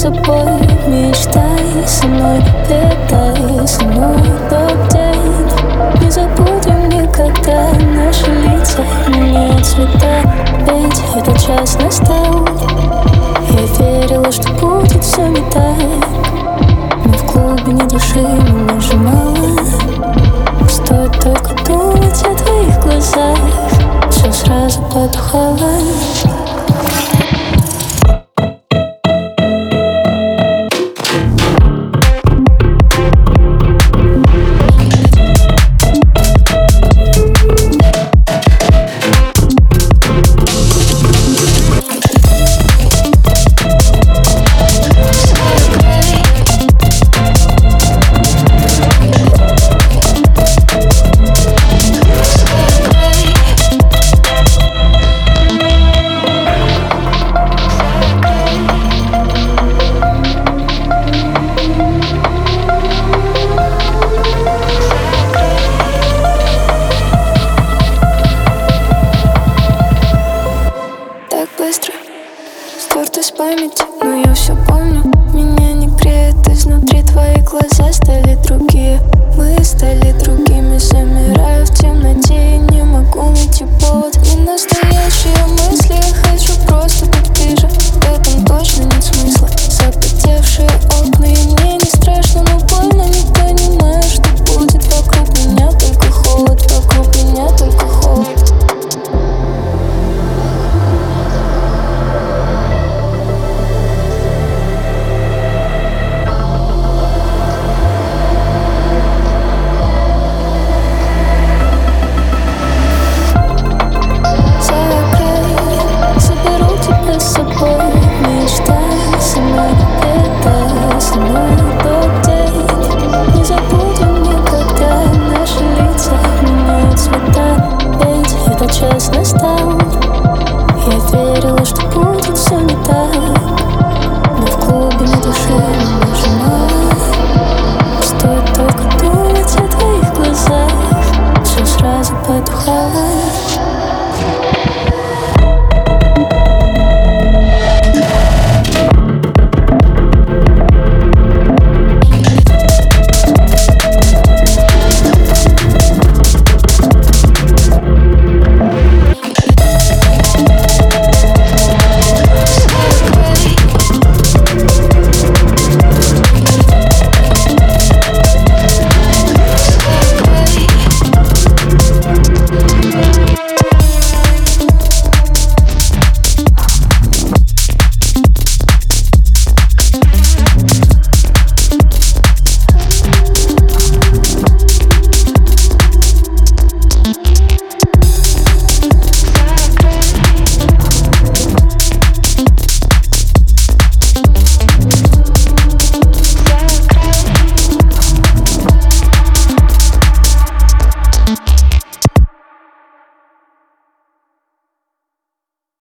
собой, мечтай со мной, летай со мной тот день. Не забудем никогда наши лица, меняют цвета, ведь этот час настал. Я верила, что будет все не так, но в глубине души меня сжимало. Стоит только думать о твоих глазах, все сразу потухало. Стерты с памяти, но я все помню. Меня не греет изнутри, твои глаза стали другие. Мы стали другими, замираю в темноте и не могу найти повод. Не настоящие мысли, я хочу просто, как ты